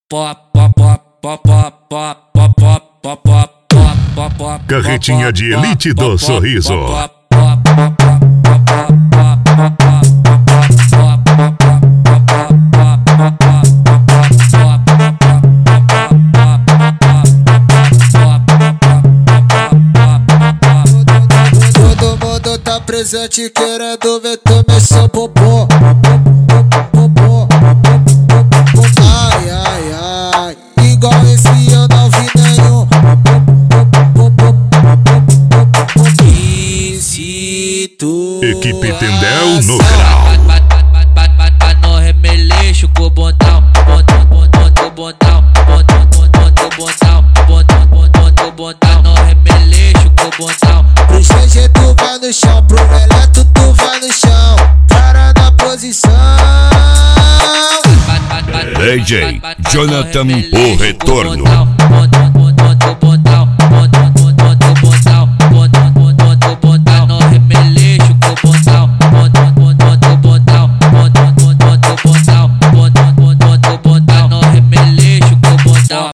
Carretinha de elite do sorriso. Todo mundo tá presente querendo ver tu mexer popô. Ai, ai, ai, igual esse eu não vi nenhum. E se tu Equipe Tendel no grau. No remeleixo com o botão, botão, no remeleixo com o botão. Pro GG tu vai no chão, pro Meleto tu vai no chão. Para na posição. DJ Jonathan, o retorno.